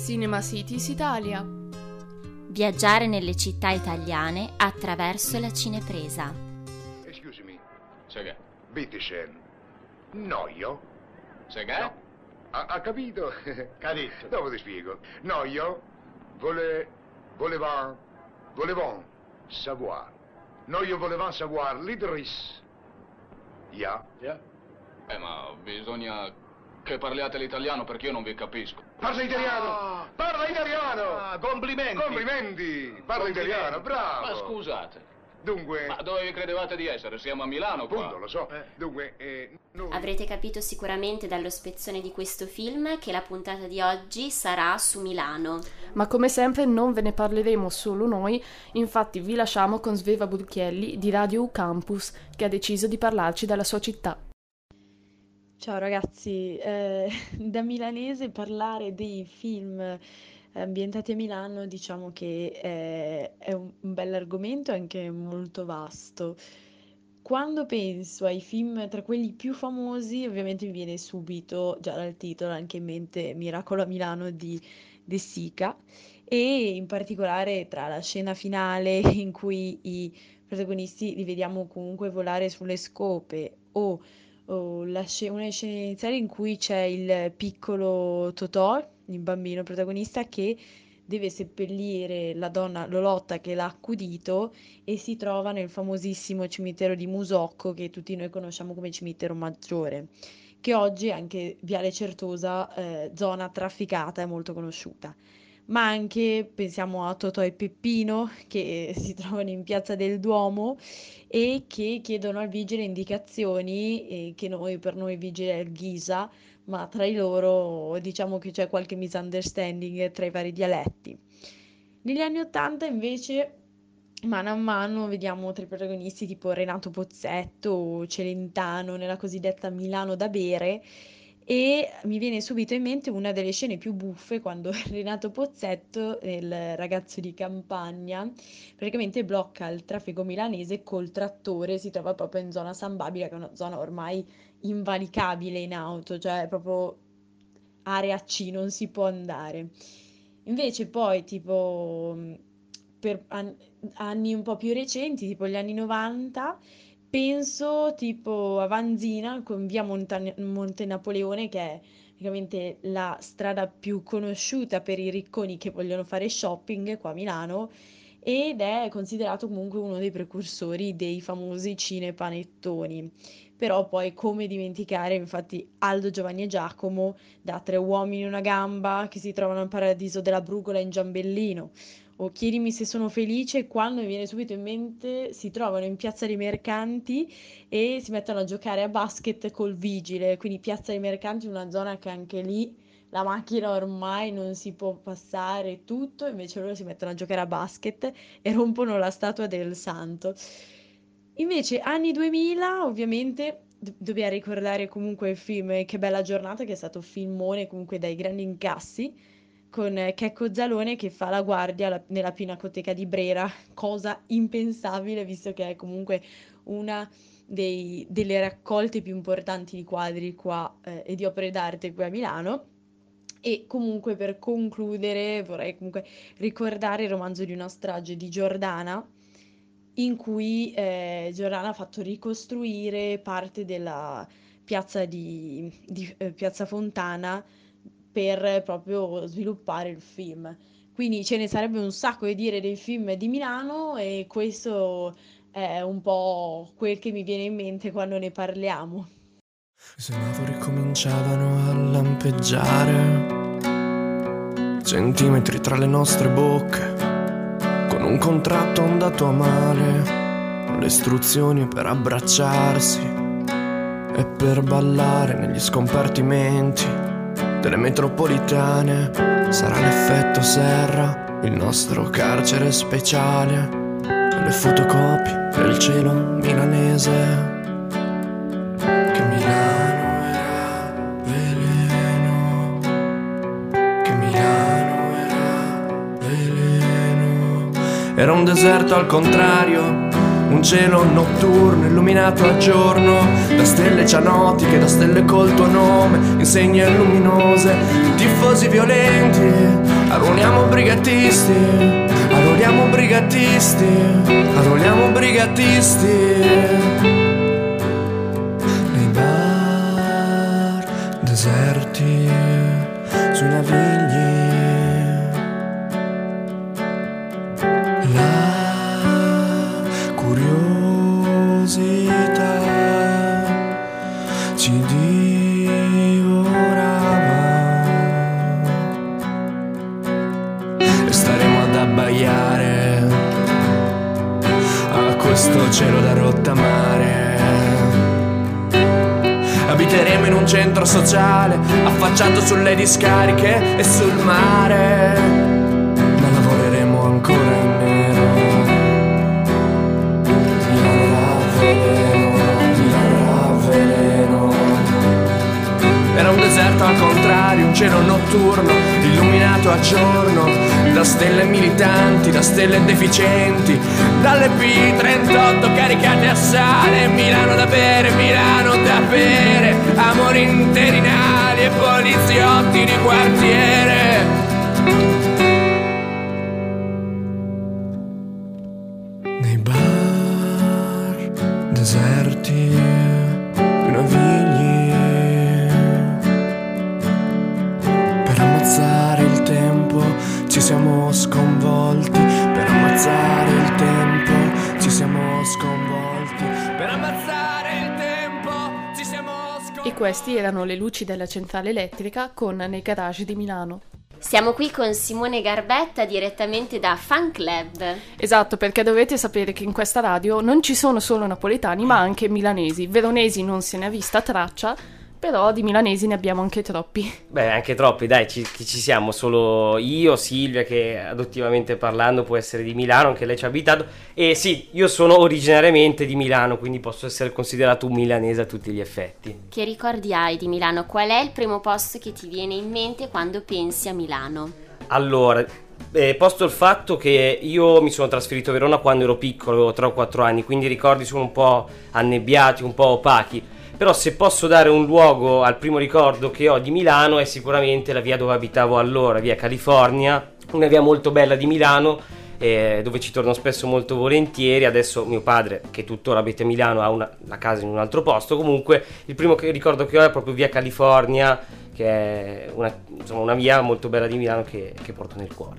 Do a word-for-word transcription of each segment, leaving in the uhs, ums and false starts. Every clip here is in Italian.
Cinema Cities Italia. Viaggiare nelle città italiane attraverso la cinepresa. Excuse me. Seghe. Bitteschön. Noio? Seghe? No. Ha, ha capito? Capito. Dopo ti spiego. Noio? Vole... Volevant... Volevant savoir. Noio volevant savoir l'Idris. Ja? Yeah. Eh, ma bisogna che parliate l'italiano perché io non vi capisco. Parla italiano! Ah. Parla italiano! Ah, complimenti! Complimenti! Parla Complimenti. italiano, bravo! Ma scusate, Dunque... ma dove vi credevate di essere? Siamo a Milano qua. Appunto, lo so. Dunque, eh, noi... Avrete capito sicuramente dallo spezzone di questo film che la puntata di oggi sarà su Milano. Ma come sempre non ve ne parleremo solo noi, infatti vi lasciamo con Sveva Burchielli di Radio U Campus, che ha deciso di parlarci della sua città. Ciao ragazzi, eh, da milanese parlare dei film ambientati a Milano diciamo che è, è un, un bell'argomento e anche molto vasto. Quando penso ai film tra quelli più famosi, ovviamente mi viene subito, già dal titolo, anche in mente Miracolo a Milano di De Sica, e in particolare tra la scena finale in cui i protagonisti li vediamo comunque volare sulle scope o o la sce- una delle scene iniziali in cui c'è il piccolo Totò, il bambino protagonista, che deve seppellire la donna Lolotta che l'ha accudito e si trova nel famosissimo cimitero di Musocco, che tutti noi conosciamo come cimitero maggiore, che oggi è anche Viale Certosa, eh, zona trafficata e molto conosciuta. Ma anche pensiamo a Totò e Peppino che si trovano in Piazza del Duomo e che chiedono al vigile indicazioni, e che noi, per noi vigile è il Ghisa, ma tra di loro diciamo che c'è qualche misunderstanding tra i vari dialetti. Negli anni Ottanta invece, mano a mano, vediamo tra i protagonisti tipo Renato Pozzetto o Celentano nella cosiddetta Milano da bere, e mi viene subito in mente una delle scene più buffe quando Renato Pozzetto, il ragazzo di campagna, praticamente blocca il traffico milanese col trattore, si trova proprio in zona San Babila, che è una zona ormai invalicabile in auto, cioè proprio area C, non si può andare. Invece poi tipo per an- anni un po' più recenti, tipo gli anni novanta, penso tipo a Vanzina con via Monta- Monte Napoleone, che è praticamente la strada più conosciuta per i ricconi che vogliono fare shopping qua a Milano, ed è considerato comunque uno dei precursori dei famosi cinepanettoni. Però poi come dimenticare infatti Aldo, Giovanni e Giacomo, da Tre uomini e una gamba, che si trovano al paradiso della Brugola in Giambellino, o Chiedimi se sono felice, quando mi viene subito in mente si trovano in Piazza dei Mercanti e si mettono a giocare a basket col vigile, quindi Piazza dei Mercanti è una zona che anche lì la macchina ormai non si può passare tutto, invece loro si mettono a giocare a basket e rompono la statua del santo. Invece anni duemila, ovviamente do- dobbiamo ricordare comunque il film Che bella giornata, che è stato filmone comunque dai grandi incassi, con eh, Checco Zalone che fa la guardia alla- nella Pinacoteca di Brera, cosa impensabile visto che è comunque una dei- delle raccolte più importanti di quadri qua eh, e di opere d'arte qui a Milano. E comunque per concludere vorrei comunque ricordare il romanzo di una strage di Giordana, in cui eh, Giordana ha fatto ricostruire parte della piazza di, di, eh, Piazza Fontana per proprio sviluppare il film. Quindi ce ne sarebbe un sacco da dire dei film di Milano e questo è un po' quel che mi viene in mente quando ne parliamo. I semafori cominciavano a lampeggiare, centimetri tra le nostre bocche, con un contratto andato a male, le istruzioni per abbracciarsi e per ballare negli scompartimenti delle metropolitane. Sarà l'effetto serra, il nostro carcere speciale, le fotocopie del cielo milanese. Che Milano era veleno, che Milano era veleno. Era un deserto al contrario, un cielo notturno illuminato a giorno da stelle cianotiche, da stelle col tuo nome, insegne luminose, tifosi violenti, Arruoliamo brigatisti, arruoliamo brigatisti, arruoliamo brigatisti. Nei bar deserti, sui navigli, la curiosità ci divorava e staremo ad abbaiare a questo cielo da rottamare. Abiteremo in un centro sociale affacciato sulle discariche e sul mare, ma lavoreremo ancora in nero. Milano era veleno, Milano era veleno. Era un deserto al contrario, un cielo notturno illuminato a giorno da stelle militanti, da stelle deficienti, dalle P trentotto caricate a sale. Milano da bere, Milano da bere, amori interinali e poliziotti di quartiere. Nei bar deserti, i navigli, per ammazzare il tempo ci siamo sconvolti, per ammazzare il tempo ci siamo sconvolti, per ammazzare il tempo ci siamo sconvolti. E questi erano le luci della centrale elettrica con Nei garage di Milano. Siamo qui con Simone Garbetta direttamente da Fan Club. Esatto, perché dovete sapere che in questa radio non ci sono solo napoletani ma anche milanesi. Veronesi non se ne ha vista traccia, però di milanesi ne abbiamo anche troppi. Beh, anche troppi, dai, ci, ci siamo, solo io, Silvia, che adottivamente parlando può essere di Milano, anche lei ci ha abitato, e sì, io sono originariamente di Milano, quindi posso essere considerato un milanese a tutti gli effetti. Che ricordi hai di Milano? Qual è il primo posto che ti viene in mente quando pensi a Milano? Allora, eh, posto il fatto che io mi sono trasferito a Verona quando ero piccolo, avevo tre o quattro anni, quindi i ricordi sono un po' annebbiati, un po' opachi. Però se posso dare un luogo al primo ricordo che ho di Milano è sicuramente la via dove abitavo allora, via California, una via molto bella di Milano, eh, dove ci torno spesso molto volentieri. Adesso mio padre, che tuttora abita a Milano, ha una, la casa in un altro posto. Comunque il primo che ricordo che ho è proprio via California, che è una, insomma, una via molto bella di Milano che, che porto nel cuore.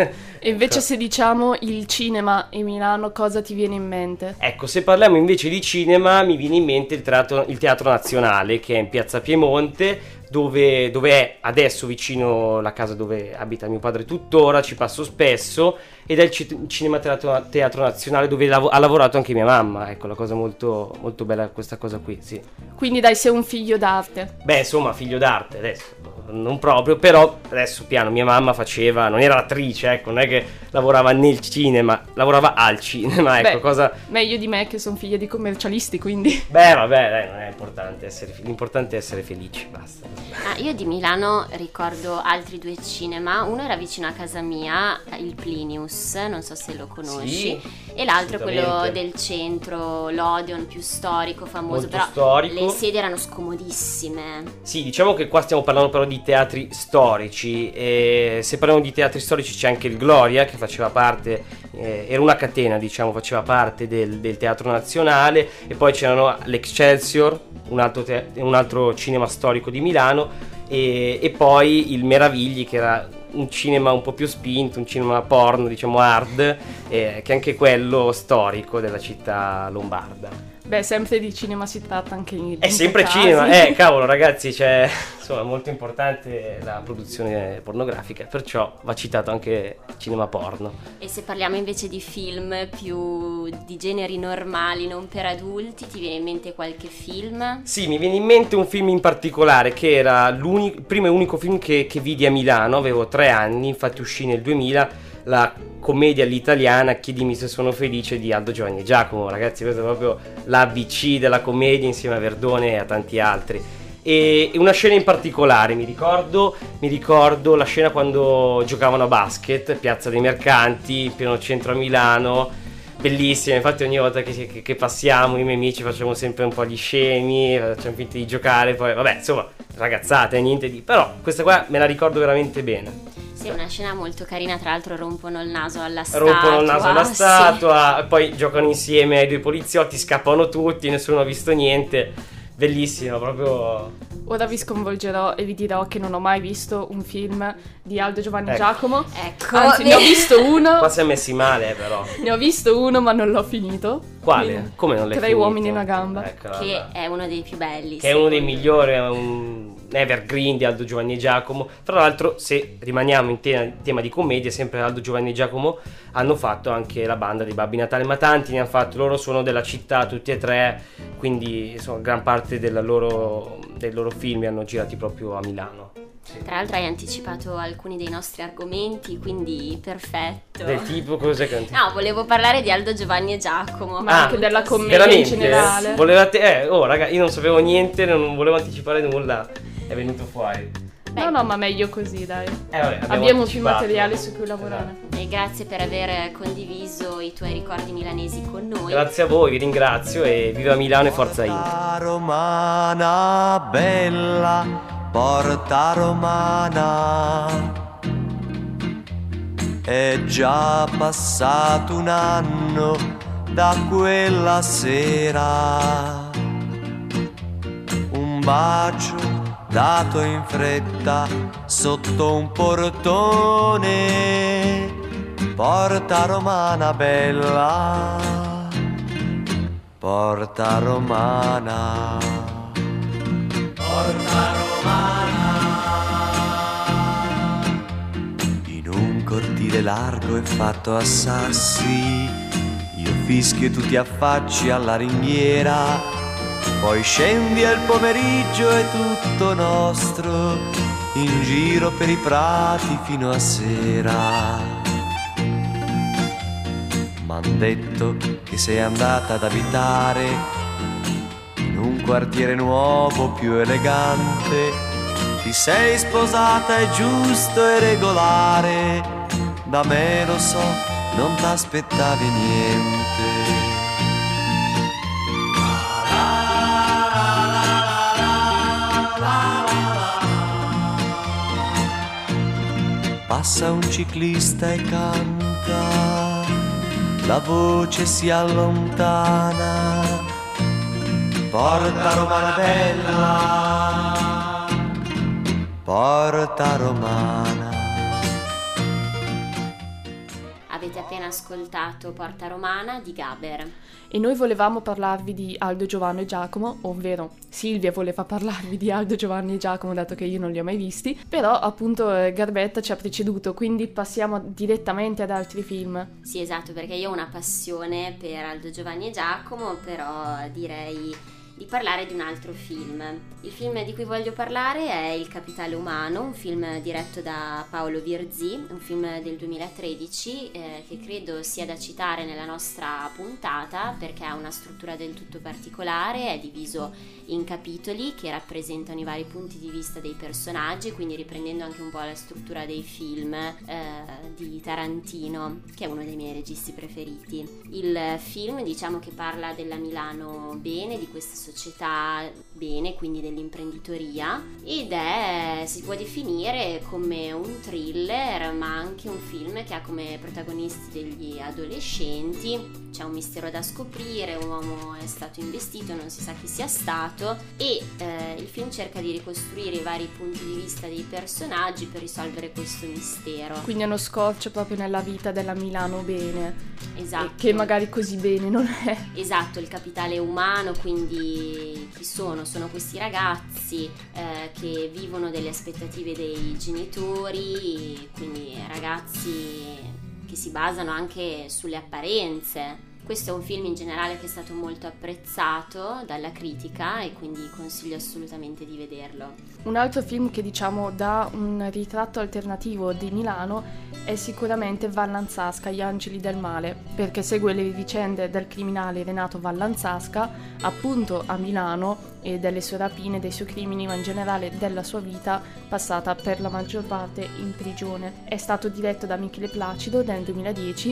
E invece se diciamo il cinema e Milano, cosa ti viene in mente? Ecco, se parliamo invece di cinema mi viene in mente il Teatro, il Teatro Nazionale, che è in Piazza Piemonte, dove, dove è adesso vicino la casa dove abita mio padre tuttora, ci passo spesso, ed è il C- Cinema Teatro, Teatro Nazionale dove lav- ha lavorato anche mia mamma. Ecco, la cosa molto, molto bella questa cosa qui, sì. Quindi dai, sei un figlio d'arte. Beh, insomma, figlio d'arte adesso, non proprio, però adesso piano, mia mamma faceva, non era attrice, ecco, non è che lavorava nel cinema, lavorava al cinema, ecco. Beh, cosa... meglio di me che sono figlia di commercialisti, quindi... Beh, vabbè, dai, non è importante essere, l'importante è essere felici, basta. Ah, io di Milano ricordo altri due cinema, uno era vicino a casa mia, il Plinius, non so se lo conosci, Sì, e l'altro è quello assolutamente. del centro, l'Odeon, più storico, famoso, Molto però storico. le sedie erano scomodissime. Sì, diciamo che qua stiamo parlando però di teatri storici, e se parliamo di teatri storici c'è anche il Gloria, che faceva parte, eh, era una catena, diciamo, faceva parte del, del Teatro Nazionale, e poi c'erano l'Excelsior, un altro, te- un altro cinema storico di Milano, e, e poi il Meravigli, che era un cinema un po' più spinto, un cinema porno, diciamo hard, eh, che è anche quello storico della città lombarda. Beh, sempre di cinema si tratta anche in È in sempre casi. cinema, eh, cavolo ragazzi, c'è, insomma, molto importante la produzione pornografica, perciò va citato anche cinema porno. E se parliamo invece di film più di generi normali, non per adulti, ti viene in mente qualche film? Sì, mi viene in mente un film in particolare che era l'unico, il primo e unico film che, che vidi a Milano, avevo tre anni, infatti uscì nel duemila, la commedia all'italiana Chiedimi se sono felice di Aldo, Giovanni e Giacomo. Ragazzi, questa è proprio l'A B C della commedia insieme a Verdone e a tanti altri. E una scena in particolare mi ricordo, mi ricordo la scena quando giocavano a basket, Piazza dei Mercanti, in pieno centro a Milano, bellissima. Infatti ogni volta che, che, che passiamo i miei amici facciamo sempre un po' gli scemi, facciamo finta di giocare, poi vabbè, insomma, ragazzate, niente di... però questa qua me la ricordo veramente bene. Sì, è una scena molto carina, tra l'altro rompono il naso alla statua. Rompono il naso alla sì. statua, poi giocano insieme ai due poliziotti, scappano tutti, nessuno ha visto niente. Bellissimo, proprio... Ora vi sconvolgerò e vi dirò che non ho mai visto un film di Aldo Giovanni Ecco. Giacomo. Ecco, Anzi, ne ho visto uno. Qua si è messi male, però. Ne ho visto uno, ma non l'ho finito. Quale? Quindi, Come non l'hai Tre finito? uomini e una gamba. Ecco, che vabbè. è uno dei più belli. Che è uno dei secondo me. migliori, è un evergreen di Aldo Giovanni e Giacomo. Tra l'altro, se rimaniamo in te- tema di commedia, sempre Aldo Giovanni e Giacomo hanno fatto anche la banda di Babbi Natale, ma tanti ne hanno fatto. Loro sono della città tutti e tre, quindi insomma, gran parte della loro, dei loro film li hanno girati proprio a Milano. Tra l'altro hai anticipato alcuni dei nostri argomenti, quindi perfetto. Del tipo, cos'è che... No, volevo parlare di Aldo Giovanni e Giacomo. Ma Ah, anche della commedia Veramente? in generale. Volevate... Eh, oh raga, io non sapevo niente, non volevo anticipare nulla. È venuto fuori. Beh, No, no, ma meglio così, dai. Eh, vabbè, abbiamo Abbiamo più anticipato. materiale su cui lavorare. E grazie per aver condiviso i tuoi ricordi milanesi con noi. Grazie a voi, vi ringrazio e viva Milano e forza Inter. Porta romana bella, porta romana. È già passato un anno da quella sera. Un bacio dato in fretta sotto un portone. Porta romana bella, porta romana, porta romana. In un cortile largo e fatto a sassi, io fischio e tu ti affacci alla ringhiera. Poi scendi e il pomeriggio è tutto nostro, in giro per i prati fino a sera. M'han detto che sei andata ad abitare in un quartiere nuovo più elegante. Ti sei sposata, è giusto e regolare. Da me lo so, non t'aspettavi niente. Passa un ciclista e canta, la voce si allontana. Porta romana bella, porta romana. Avete appena ascoltato Porta Romana di Gaber. E noi volevamo parlarvi di Aldo Giovanni e Giacomo, ovvero Silvia voleva parlarvi di Aldo Giovanni e Giacomo, dato che io non li ho mai visti, però appunto eh, Garbetta ci ha preceduto, quindi passiamo direttamente ad altri film. Sì, esatto, perché io ho una passione per Aldo Giovanni e Giacomo, però direi di parlare di un altro film. Il film di cui voglio parlare è Il Capitale Umano, un film diretto da Paolo Virzì, un film del duemilatredici eh, che credo sia da citare nella nostra puntata perché ha una struttura del tutto particolare, è diviso in capitoli che rappresentano i vari punti di vista dei personaggi, quindi riprendendo anche un po' la struttura dei film eh, di Tarantino, che è uno dei miei registi preferiti. Il film, diciamo che parla della Milano bene, di questa società bene, quindi dell'imprenditoria, ed è, si può definire come un thriller, ma anche un film che ha come protagonisti degli adolescenti. C'è un mistero da scoprire, un uomo è stato investito, non si sa chi sia stato, e eh, il film cerca di ricostruire i vari punti di vista dei personaggi per risolvere questo mistero. Quindi hanno scorcio proprio nella vita della Milano bene, Esatto. che magari così bene non è. Esatto, il capitale umano, quindi chi sono? Sono questi ragazzi eh, che vivono delle aspettative dei genitori, quindi ragazzi che si basano anche sulle apparenze. Questo è un film in generale che è stato molto apprezzato dalla critica e quindi consiglio assolutamente di vederlo. Un altro film che diciamo dà un ritratto alternativo di Milano è sicuramente Vallanzasca, Gli angeli del male, perché segue le vicende del criminale Renato Vallanzasca appunto a Milano e delle sue rapine, dei suoi crimini, ma in generale della sua vita passata per la maggior parte in prigione. È stato diretto da Michele Placido nel duemiladieci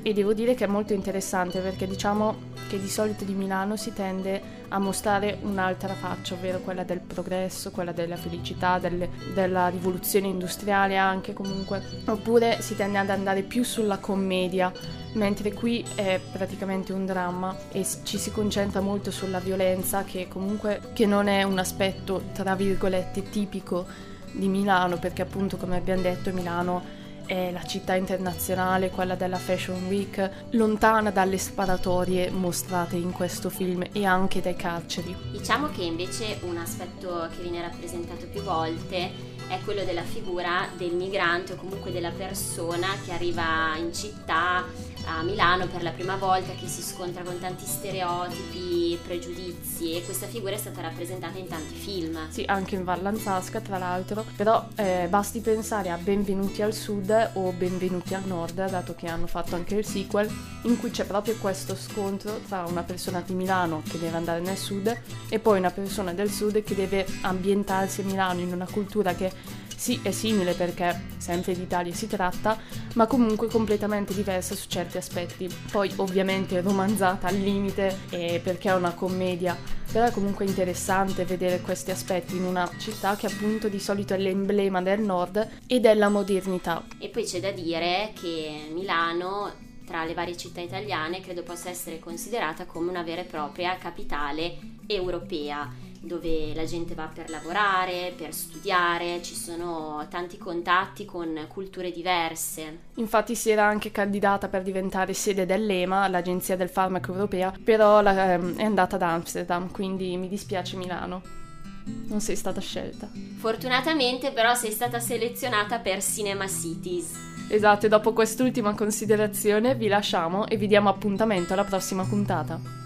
e devo dire che è molto interessante perché diciamo che di solito di Milano si tende a mostrare un'altra faccia, ovvero quella del progresso, quella della felicità, delle, della rivoluzione industriale anche comunque, oppure si tende ad andare più sulla commedia, mentre qui è praticamente un dramma e ci si concentra molto sulla violenza, che comunque che non è un aspetto tra virgolette tipico di Milano, perché appunto come abbiamo detto Milano è la città internazionale, quella della Fashion Week, lontana dalle sparatorie mostrate in questo film e anche dai carceri. Diciamo che invece un aspetto che viene rappresentato più volte è quello della figura del migrante o comunque della persona che arriva in città a Milano per la prima volta, che si scontra con tanti stereotipi, pregiudizi, e questa figura è stata rappresentata in tanti film. Sì, anche in Vallanzasca tra l'altro, però eh, basti pensare a Benvenuti al Sud o Benvenuti al Nord, dato che hanno fatto anche il sequel, in cui c'è proprio questo scontro tra una persona di Milano che deve andare nel sud e poi una persona del sud che deve ambientarsi a Milano in una cultura che sì, è simile perché sempre d'Italia si tratta, ma comunque completamente diversa su certi aspetti. Poi ovviamente romanzata al limite eh, perché è una commedia, però è comunque interessante vedere questi aspetti in una città che appunto di solito è l'emblema del nord e della modernità. E poi c'è da dire che Milano, tra le varie città italiane, credo possa essere considerata come una vera e propria capitale europea, dove la gente va per lavorare, per studiare, ci sono tanti contatti con culture diverse. Infatti si era anche candidata per diventare sede dell'E M A, l'Agenzia del Farmaco Europea, però la, ehm, è andata ad Amsterdam, quindi mi dispiace Milano. Non sei stata scelta. Fortunatamente però sei stata selezionata per Cinema Cities. Esatto, e dopo quest'ultima considerazione vi lasciamo e vi diamo appuntamento alla prossima puntata.